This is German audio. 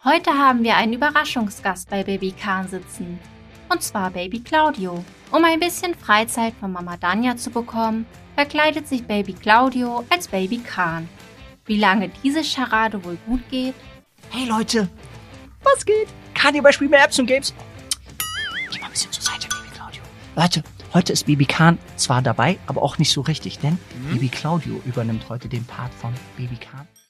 Heute haben wir einen Überraschungsgast bei Baby Kahn sitzen. Und zwar Baby Claudio. Um ein bisschen Freizeit von Mama Danja zu bekommen, verkleidet sich Baby Claudio als Baby Kahn. Wie lange diese Scharade wohl gut geht? Hey Leute, was geht? Kahn hier bei Spiel mehr Apps und Games. Geh mal ein bisschen zur Seite, Baby Claudio. Leute, heute ist Baby Kahn zwar dabei, aber auch nicht so richtig, denn Baby Claudio übernimmt heute den Part von Baby Kahn.